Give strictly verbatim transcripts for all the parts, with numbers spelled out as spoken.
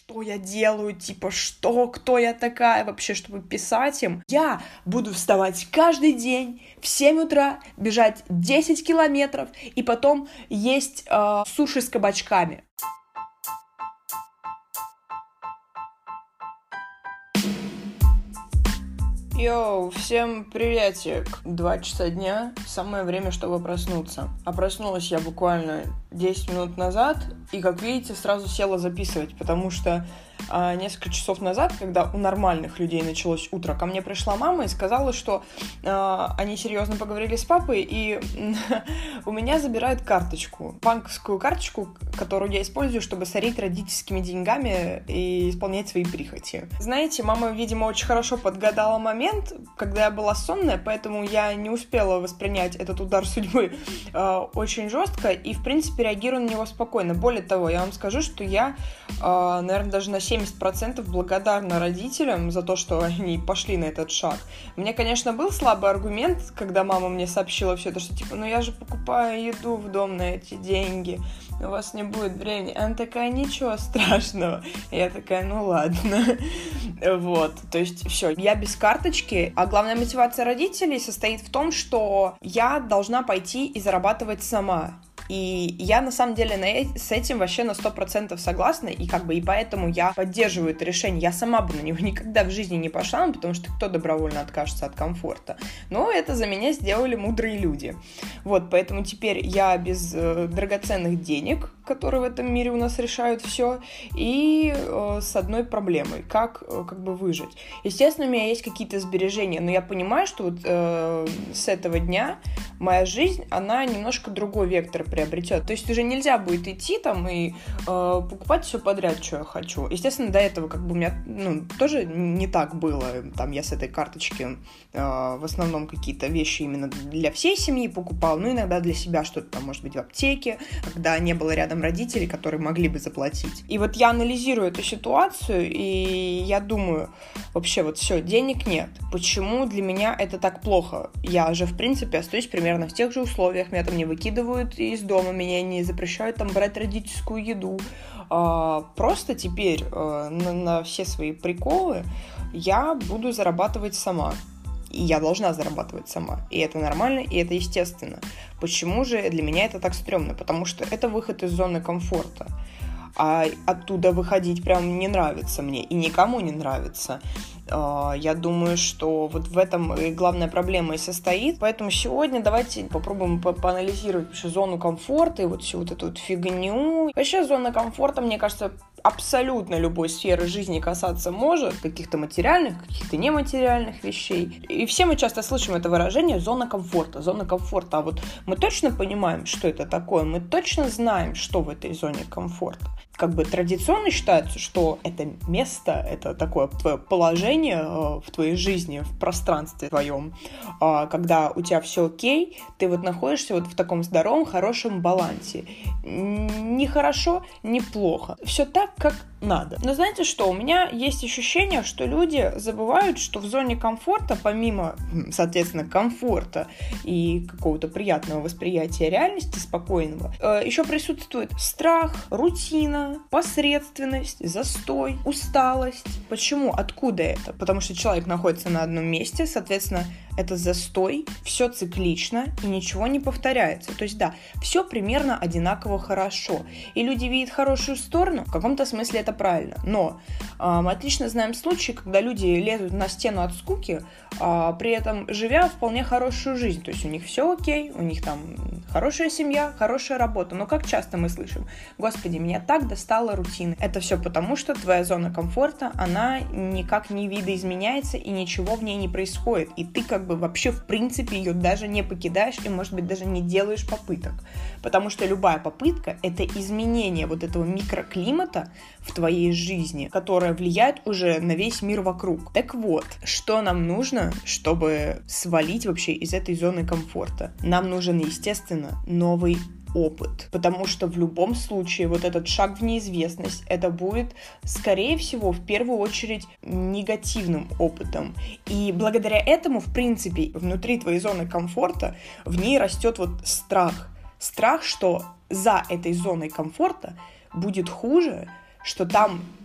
что я делаю, типа, что, кто я такая вообще, чтобы писать им. Я буду вставать каждый день в семь утра, бежать десять километров и потом есть э, суши с кабачками. Йоу, всем приветик. Два часа дня, самое время, чтобы проснуться. А проснулась я буквально десять минут назад, и, как видите, сразу села записывать, потому что а, несколько часов назад, когда у нормальных людей началось утро, ко мне пришла мама и сказала, что а, они серьезно поговорили с папой, и у меня забирают карточку, банковскую карточку, которую я использую, чтобы сорить родительскими деньгами и исполнять свои прихоти. Знаете, мама, видимо, очень хорошо подгадала момент, когда я была сонная, поэтому я не успела воспринять этот удар судьбы э, очень жестко и, в принципе, реагирую на него спокойно. Более того, я вам скажу, что я, э, наверное, даже на семьдесят процентов благодарна родителям за то, что они пошли на этот шаг. У меня, конечно, был слабый аргумент, когда мама мне сообщила все это, что типа, ну я же покупаю еду в дом на эти деньги, у вас не будет времени. Она такая, ничего страшного. Я такая, ну ладно. Вот, то есть все, я без карточки, а главная мотивация родителей состоит в том, что я должна пойти и зарабатывать сама. И я, на самом деле, на, с этим вообще на сто процентов согласна, и как бы и поэтому я поддерживаю это решение. Я сама бы на него никогда в жизни не пошла, потому что кто добровольно откажется от комфорта. Но это за меня сделали мудрые люди. Вот, поэтому теперь я без э, драгоценных денег, которые в этом мире у нас решают все, и э, с одной проблемой, как, э, как бы выжить. Естественно, у меня есть какие-то сбережения, но я понимаю, что вот э, с этого дня моя жизнь, она немножко другой вектор приобретет. То есть уже нельзя будет идти там и э, покупать все подряд, что я хочу. Естественно, до этого как бы у меня ну, тоже не так было. Там я с этой карточки э, в основном какие-то вещи именно для всей семьи покупала, ну иногда для себя что-то там, может быть, в аптеке, когда не было рядом родителей, которые могли бы заплатить. И вот я анализирую эту ситуацию, и я думаю, вообще вот все, денег нет. Почему для меня это так плохо? Я же, в принципе, остаюсь примерно в тех же условиях, меня там не выкидывают из дома, меня не запрещают там брать родительскую еду. А, просто теперь а, на, на все свои приколы я буду зарабатывать сама. И я должна зарабатывать сама. И это нормально, и это естественно. Почему же для меня это так стрёмно? Потому что это выход из зоны комфорта. А оттуда выходить прям не нравится мне. И никому не нравится. Я думаю, что вот в этом и главная проблема и состоит. Поэтому сегодня давайте попробуем по- поанализировать вообще зону комфорта и вот всю вот эту вот фигню. Вообще зона комфорта, мне кажется, абсолютно любой сферы жизни касаться может. Каких-то материальных, каких-то нематериальных вещей. И все мы часто слышим это выражение «зона комфорта», «зона комфорта». А вот мы точно понимаем, что это такое? Мы точно знаем, что в этой зоне комфорта? Как бы традиционно считается, что это место, это такое твое положение в твоей жизни, в пространстве твоем, когда у тебя все окей, ты вот находишься вот в таком здоровом, хорошем балансе. Ни хорошо, ни плохо. Все так, как надо. Но знаете что, у меня есть ощущение, что люди забывают, что в зоне комфорта, помимо, соответственно, комфорта и какого-то приятного восприятия реальности, спокойного, еще присутствует страх, рутина, посредственность, застой, усталость. Почему? Откуда это? Потому что человек находится на одном месте, соответственно, это застой, все циклично и ничего не повторяется. То есть да, все примерно одинаково хорошо. И люди видят хорошую сторону, в каком-то смысле это правильно. Но э, мы отлично знаем случаи, когда люди лезут на стену от скуки, э, при этом живя вполне хорошую жизнь. То есть у них все окей, у них там хорошая семья, хорошая работа. Но как часто мы слышим: «Господи, меня так достала рутина». Это все потому, что твоя зона комфорта, она никак не видоизменяется и ничего в ней не происходит. И ты как бы вообще в принципе ее даже не покидаешь и, может быть, даже не делаешь попыток. Потому что любая попытка — это изменение вот этого микроклимата в твоей жизни, которое влияет уже на весь мир вокруг. Так вот, что нам нужно, чтобы свалить вообще из этой зоны комфорта? Нам нужен, естественно, новый опыт, потому что в любом случае вот этот шаг в неизвестность, это будет, скорее всего, в первую очередь негативным опытом. И благодаря этому, в принципе, внутри твоей зоны комфорта в ней растет вот страх. Страх, что за этой зоной комфорта будет хуже, что там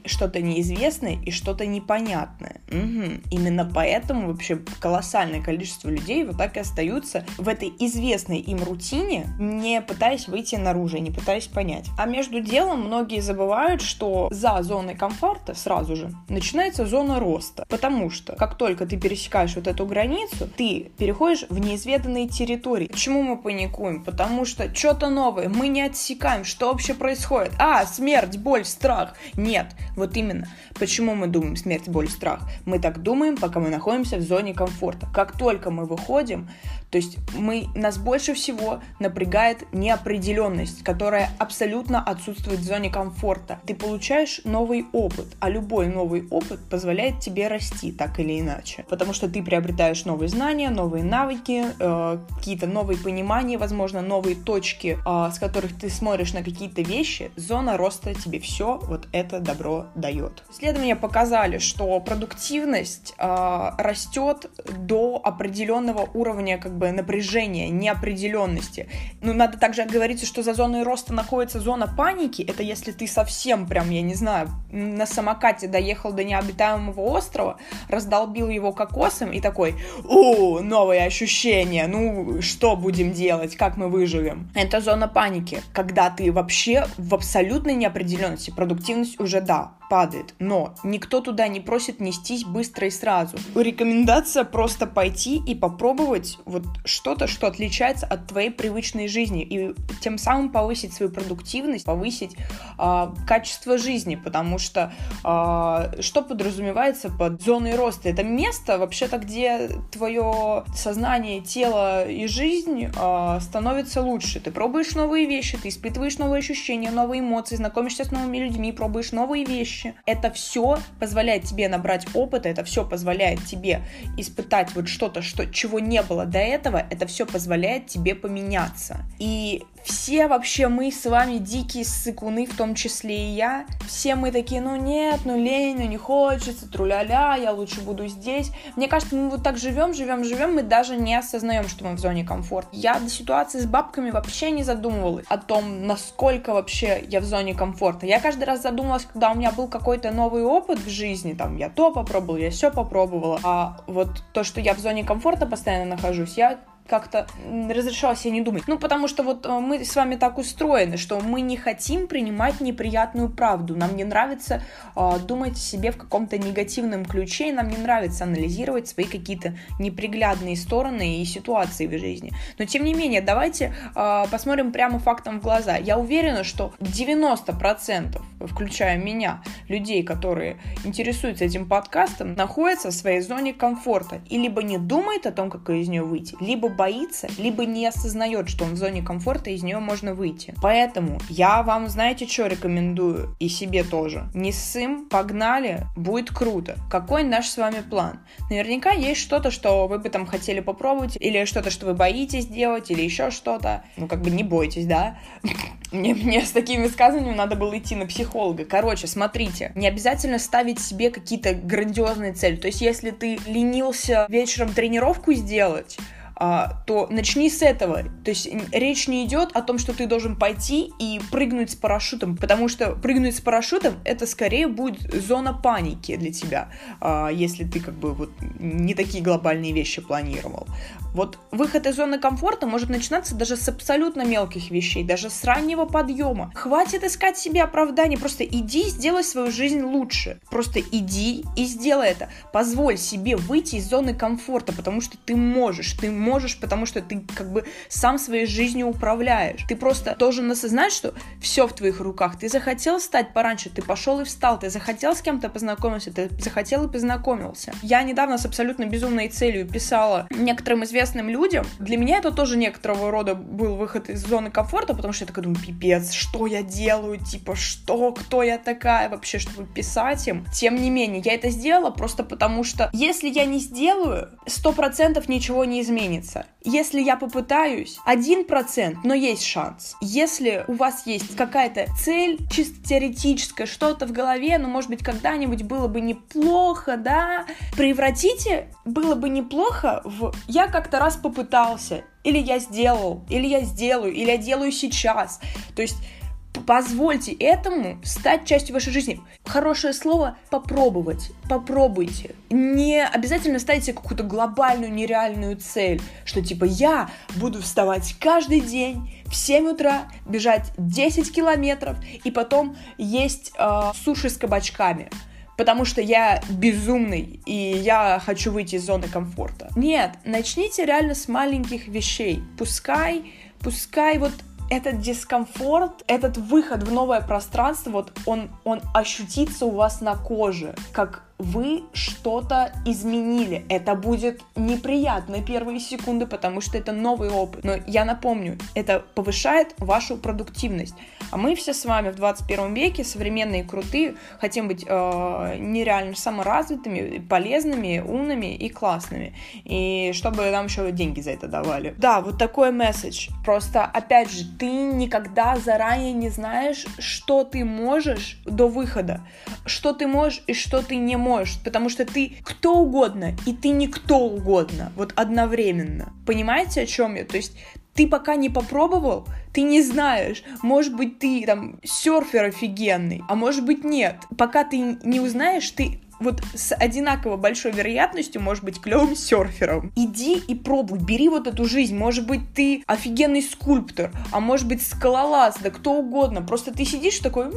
что-то неизвестное и что-то непонятное. Угу. Именно поэтому вообще колоссальное количество людей вот так и остаются в этой известной им рутине, не пытаясь выйти наружу, не пытаясь понять. А между делом многие забывают, что за зоной комфорта сразу же начинается зона роста. Потому что как только ты пересекаешь вот эту границу, ты переходишь в неизведанные территории. Почему мы паникуем? Потому что что-то новое, мы не отсекаем, что вообще происходит. А, смерть, боль, страх. Нет, вот именно. Почему мы думаем смерть, боль, страх? Мы так думаем, пока мы находимся в зоне комфорта. Как только мы выходим, то есть мы, нас больше всего напрягает неопределенность, которая абсолютно отсутствует в зоне комфорта. Ты получаешь новый опыт, а любой новый опыт позволяет тебе расти так или иначе. Потому что ты приобретаешь новые знания, новые навыки, э, какие-то новые понимания, возможно, новые точки, э, с которых ты смотришь на какие-то вещи. Зона роста тебе все вот это добро дает. Исследования показали, что продуктивность э, растет до определенного уровня как бы напряжения, неопределенности. Ну, надо также оговориться, что за зоной роста находится зона паники. Это если ты совсем прям, я не знаю, на самокате доехал до необитаемого острова, раздолбил его кокосом и такой: о, новые ощущения, ну, что будем делать, как мы выживем? Это зона паники, когда ты вообще в абсолютной неопределенности. Продуктивность уже, да, падает, но никто туда не просит нестись быстро и сразу. Рекомендация просто пойти и попробовать вот что-то, что отличается от твоей привычной жизни, и тем самым повысить свою продуктивность, повысить э, качество жизни, потому что э, что подразумевается под зоной роста? Это место, вообще-то, где твое сознание, тело и жизнь э, становятся лучше. Ты пробуешь новые вещи, ты испытываешь новые ощущения, новые эмоции, знакомишься с новыми людьми, пробуешь новые вещи. Это все позволяет тебе набрать опыта, это все позволяет тебе испытать вот что-то, что, чего не было до этого, это все позволяет тебе поменяться. И все вообще мы с вами дикие ссыкуны, в том числе и я. Все мы такие: ну нет, ну лень, ну не хочется, тру-ля-ля, я лучше буду здесь. Мне кажется, мы вот так живем, живем, живем, мы даже не осознаем, что мы в зоне комфорта. Я до ситуации с бабками вообще не задумывалась о том, насколько вообще я в зоне комфорта. Я каждый раз задумывалась, когда у меня был какой-то новый опыт в жизни, там, я то попробовала, я все попробовала. А вот то, что я в зоне комфорта постоянно нахожусь, я как-то разрешала себе не думать. Ну, потому что вот мы с вами так устроены, что мы не хотим принимать неприятную правду. Нам не нравится э, думать о себе в каком-то негативном ключе, и нам не нравится анализировать свои какие-то неприглядные стороны и ситуации в жизни. Но, тем не менее, давайте э, посмотрим прямо фактом в глаза. Я уверена, что девяносто процентов, включая меня, людей, которые интересуются этим подкастом, находятся в своей зоне комфорта и либо не думает о том, как из нее выйти, либо боится, либо не осознает, что он в зоне комфорта, и из нее можно выйти. Поэтому я вам, знаете, что рекомендую? И себе тоже. Не ссым, погнали, будет круто. Какой наш с вами план? Наверняка есть что-то, что вы бы там хотели попробовать, или что-то, что вы боитесь делать, или еще что-то. Ну, как бы не бойтесь, да? Мне, мне с такими высказываниями надо было идти на психолога. Короче, смотрите, не обязательно ставить себе какие-то грандиозные цели. То есть, если ты ленился вечером тренировку сделать, А, то начни с этого. То есть речь не идет о том, что ты должен пойти и прыгнуть с парашютом, потому что прыгнуть с парашютом — это скорее будет зона паники для тебя, а, если ты как бы вот не такие глобальные вещи планировал. Вот выход из зоны комфорта может начинаться даже с абсолютно мелких вещей, даже с раннего подъема. Хватит искать себе оправданий, просто иди и сделай свою жизнь лучше. Просто иди и сделай это. Позволь себе выйти из зоны комфорта, потому что ты можешь, ты можешь, потому что ты как бы сам своей жизнью управляешь. Ты просто должен осознать, что все в твоих руках. Ты захотел встать пораньше, ты пошел и встал. Ты захотел с кем-то познакомиться, ты захотел и познакомился. Я недавно с абсолютно безумной целью писала некоторым известным людям. Для меня это тоже некоторого рода был выход из зоны комфорта, потому что я такая думаю: пипец, что я делаю? Типа, что? Кто я такая вообще, чтобы писать им? Тем не менее, я это сделала просто потому, что если я не сделаю, сто процентов ничего не изменится. Если я попытаюсь, один процент, но есть шанс. Если у вас есть какая-то цель, чисто теоретическая, что-то в голове, ну, может быть, когда-нибудь было бы неплохо, да, превратите было бы неплохо в «я как-то раз попытался», или «я сделал», или «я сделаю», или «я делаю сейчас». То есть Позвольте этому стать частью вашей жизни. Хорошее слово «попробовать». Попробуйте. Не обязательно ставите какую-то глобальную, нереальную цель, что типа я буду вставать каждый день в семь утра, бежать десять километров и потом есть э, суши с кабачками. Потому что я безумный, и я хочу выйти из зоны комфорта. Нет, начните реально с маленьких вещей. Пускай, пускай вот этот дискомфорт, этот выход в новое пространство, вот он, он ощутится у вас на коже, как вы что-то изменили. Это будет неприятно первые секунды, потому что это новый опыт. Но я напомню, это повышает вашу продуктивность. А мы все с вами в двадцать первом веке, современные и крутые, хотим быть э, нереально саморазвитыми, полезными, умными и классными. И чтобы нам еще деньги за это давали. Да, вот такой месседж. Просто, опять же, ты никогда заранее не знаешь, что ты можешь до выхода, что ты можешь и что ты не можешь. Можешь, потому что ты кто угодно, и ты не кто угодно, вот одновременно. Понимаете, о чем я? То есть ты пока не попробовал, ты не знаешь, может быть, ты там серфер офигенный, а может быть, нет. Пока ты не узнаешь, ты вот с одинаково большой вероятностью может быть клевым серфером. Иди и пробуй, бери вот эту жизнь. Может быть, ты офигенный скульптор, а может быть, скалолаз, да кто угодно. Просто ты сидишь такой...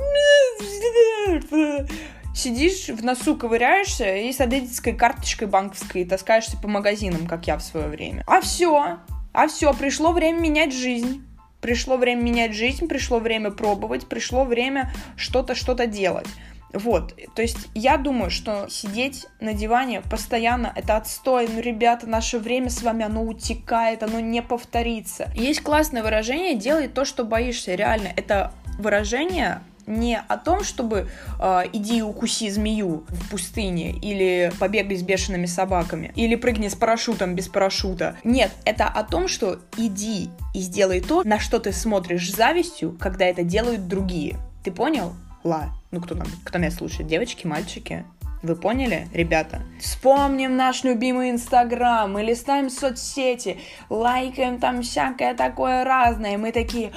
Сидишь, в носу ковыряешься и с одессской карточкой банковской таскаешься по магазинам, как я в свое время. А все, а все, пришло время менять жизнь. Пришло время менять жизнь, пришло время пробовать, пришло время что-то, что-то делать. Вот, то есть я думаю, что сидеть на диване постоянно это отстой. Ну, ребята, наше время с вами, оно утекает, оно не повторится. Есть классное выражение «делай то, что боишься». Реально, это выражение... не о том, чтобы э, иди и укуси змею в пустыне, или побегай с бешеными собаками, или прыгни с парашютом без парашюта. Нет, это о том, что иди и сделай то, на что ты смотришь с завистью, когда это делают другие. Ты понял? Ла. Ну, кто там, кто меня слушает? Девочки, мальчики? Вы поняли, ребята? Вспомним наш любимый Инстаграм, мы листаем соцсети, лайкаем там всякое такое разное, и мы такие,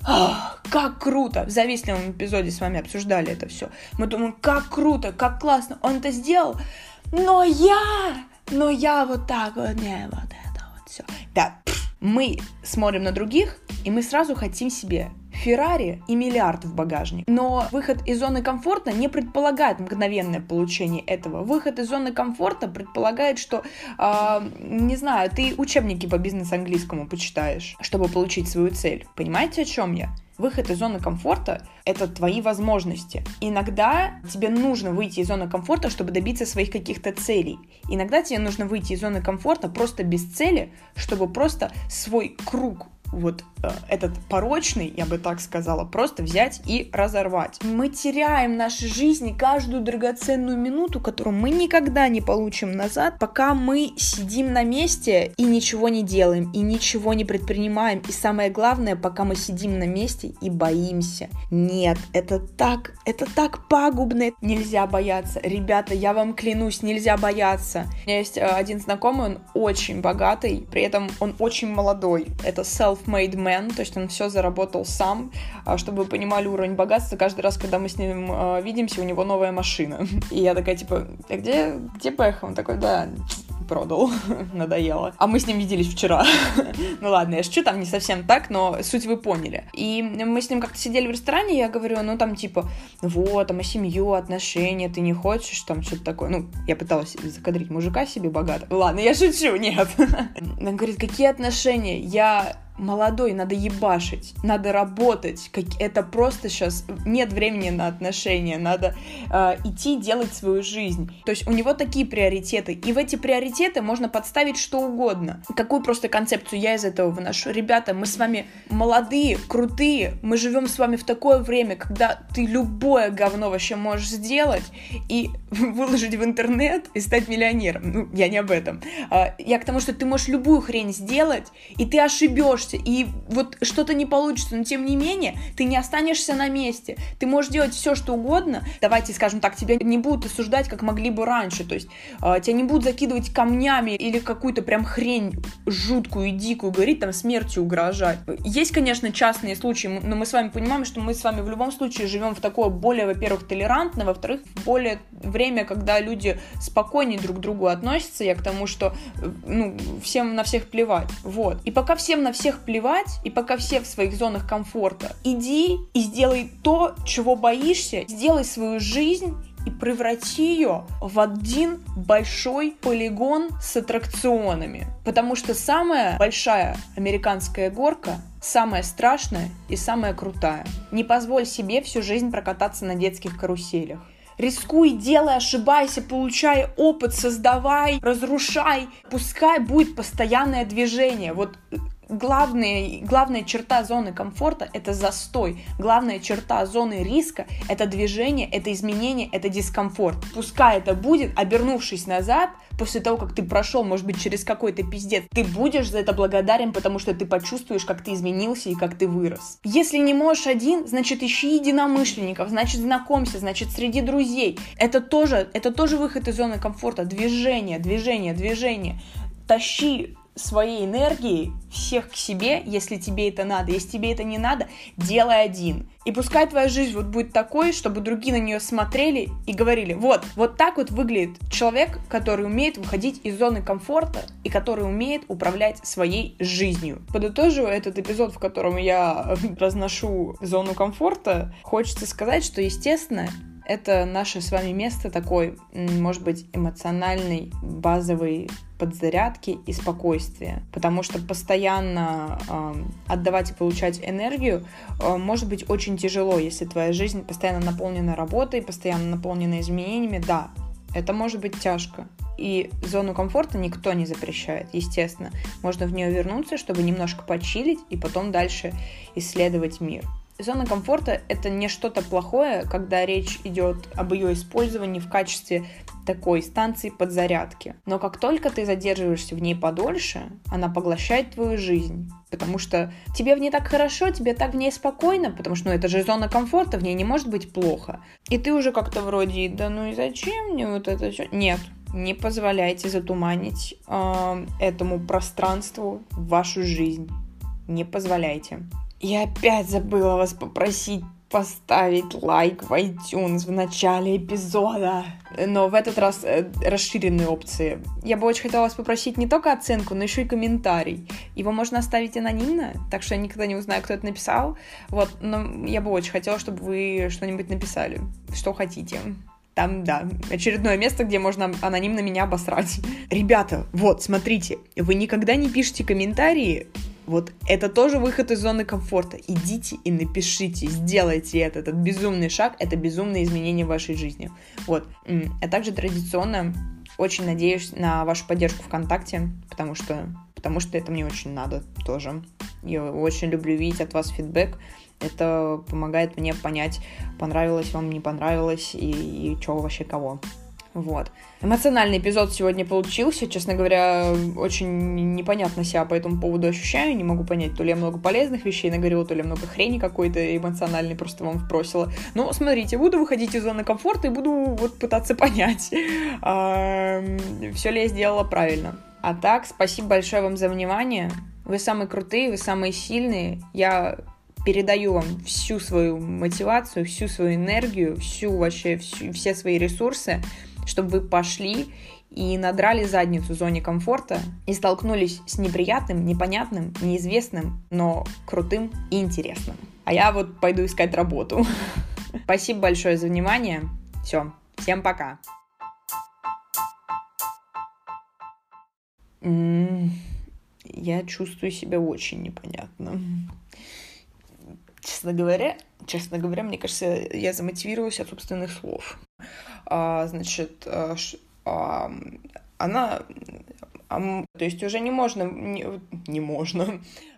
как круто! В завистливом эпизоде с вами обсуждали это все. Мы думаем, как круто, как классно, он это сделал, но я, но я вот так вот, не, вот это вот все. Да, мы смотрим на других, и мы сразу хотим себе Феррари и миллиард в багажник. Но выход из зоны комфорта не предполагает мгновенное получение этого. Выход из зоны комфорта предполагает, что, э, не знаю, ты учебники по бизнес-английскому почитаешь, чтобы получить свою цель. Понимаете, о чем я? Выход из зоны комфорта – это твои возможности. Иногда тебе нужно выйти из зоны комфорта, чтобы добиться своих каких-то целей. Иногда тебе нужно выйти из зоны комфорта просто без цели, чтобы просто свой круг вот э, этот порочный, я бы так сказала, просто взять и разорвать. Мы теряем в нашей жизни каждую драгоценную минуту, которую мы никогда не получим назад, пока мы сидим на месте и ничего не делаем, и ничего не предпринимаем. И самое главное, пока мы сидим на месте и боимся. Нет, это так, это так пагубно. Нельзя бояться. Ребята, я вам клянусь, нельзя бояться. У меня есть э, один знакомый, он очень богатый, при этом он очень молодой. Это self made man, то есть он все заработал сам. Чтобы вы понимали уровень богатства, каждый раз, когда мы с ним э, видимся, у него новая машина. И я такая, типа, а где, где Бэхэм? Он такой, да, продал, надоело. А мы с ним виделись вчера. Ну ладно, я шучу, там не совсем так, но суть вы поняли. И мы с ним как-то сидели в ресторане, и я говорю, ну там типа, вот, там, а семью, отношения, ты не хочешь, там что-то такое. Ну, я пыталась закадрить мужика себе богато. Ладно, я шучу, нет. Он говорит, какие отношения? Я молодой, надо ебашить, надо работать. Как... Это просто сейчас нет времени на отношения, надо э, идти делать свою жизнь. То есть у него такие приоритеты, и в эти приоритеты можно подставить что угодно. Какую просто концепцию я из этого выношу? Ребята, мы с вами молодые, крутые, мы живем с вами в такое время, когда ты любое говно вообще можешь сделать и выложить в интернет и стать миллионером. Ну, я не об этом. Я к тому, что ты можешь любую хрень сделать, и ты ошибешься. собьешься, и вот что-то не получится, но тем не менее ты не останешься на месте. Ты можешь делать все, что угодно. Давайте, скажем так, тебя не будут осуждать, как могли бы раньше. То есть э, тебя не будут закидывать камнями или какую-то прям хрень жуткую и дикую, говорить, там, смертью угрожать. Есть, конечно, частные случаи, но мы с вами понимаем, что мы с вами в любом случае живем в такое более, во-первых, толерантное, во-вторых, в более время, когда люди спокойнее друг к другу относятся. Я к тому, что ну, всем на всех плевать. Вот. И пока всем на всех плевать, и пока все в своих зонах комфорта, иди и сделай то, чего боишься, сделай свою жизнь и преврати ее в один большой полигон с аттракционами. Потому что самая большая американская горка самая страшная и самая крутая. Не позволь себе всю жизнь прокататься на детских каруселях. Рискуй, делай, ошибайся, получай опыт, создавай, разрушай. Пускай будет постоянное движение. Вот главная, главная черта зоны комфорта – это застой. Главная черта зоны риска – это движение, это изменение, это дискомфорт. Пускай это будет, обернувшись назад, после того, как ты прошел, может быть, через какой-то пиздец, ты будешь за это благодарен, потому что ты почувствуешь, как ты изменился и как ты вырос. Если не можешь один, значит, ищи единомышленников, значит, знакомься, значит, среди друзей. Это тоже, это тоже выход из зоны комфорта. Движение, движение, движение. Тащи своей энергией всех к себе, если тебе это надо. Если тебе это не надо, делай один. И пускай твоя жизнь вот будет такой, чтобы другие на нее смотрели и говорили: вот, вот так вот выглядит человек, который умеет выходить из зоны комфорта и который умеет управлять своей жизнью. Подытожу этот эпизод, в котором я разношу зону комфорта, хочется сказать, что, естественно, это наше с вами место такой, может быть, эмоциональной, базовой подзарядки и спокойствия. Потому что постоянно э, отдавать и получать энергию э, может быть очень тяжело, если твоя жизнь постоянно наполнена работой, постоянно наполнена изменениями. Да, это может быть тяжко. И зону комфорта никто не запрещает, естественно. Можно в нее вернуться, чтобы немножко почилить и потом дальше исследовать мир. Зона комфорта – это не что-то плохое, когда речь идет об ее использовании в качестве такой станции подзарядки. Но как только ты задерживаешься в ней подольше, она поглощает твою жизнь. Потому что тебе в ней так хорошо, тебе так в ней спокойно, потому что ну, это же зона комфорта, в ней не может быть плохо. И ты уже как-то вроде: да ну и зачем мне вот это все? Нет. Не позволяйте затуманить э, этому пространству вашу жизнь. Не позволяйте. Я опять забыла вас попросить поставить лайк в iTunes в начале эпизода. Но в этот раз э, расширенные опции. Я бы очень хотела вас попросить не только оценку, но еще и комментарий. Его можно оставить анонимно, так что я никогда не узнаю, кто это написал. Вот, но я бы очень хотела, чтобы вы что-нибудь написали, что хотите. Там, да, очередное место, где можно анонимно меня обосрать. Ребята, вот, смотрите, вы никогда не пишете комментарии. Вот это тоже выход из зоны комфорта. Идите и напишите, сделайте это. Этот безумный шаг, это безумные изменения в вашей жизни. Вот. Я также традиционно очень надеюсь на вашу поддержку ВКонтакте, потому что, потому что это мне очень надо тоже. Я очень люблю видеть от вас фидбэк. Это помогает мне понять, понравилось вам, не понравилось и, и что вообще кого. Вот. Эмоциональный эпизод сегодня получился. Честно говоря, очень непонятно себя по этому поводу ощущаю. Не могу понять, то ли я много полезных вещей наговорила, то ли я много хрени какой-то эмоциональной просто вам вбросила. Но смотрите, буду выходить из зоны комфорта и буду вот пытаться понять, все ли я сделала правильно. А так, спасибо большое вам за внимание. Вы самые крутые, вы самые сильные. Я передаю вам всю свою мотивацию, всю свою энергию, всю вообще, всю, все свои ресурсы, чтобы вы пошли и надрали задницу в зоне комфорта и столкнулись с неприятным, непонятным, неизвестным, но крутым и интересным. А я вот пойду искать работу. Спасибо большое за внимание. Все, всем пока. Я чувствую себя очень непонятно. Честно говоря, честно говоря, мне кажется, я замотивировалась от собственных слов. А, значит, а, а, она... А, то есть уже не можно... Не, не можно...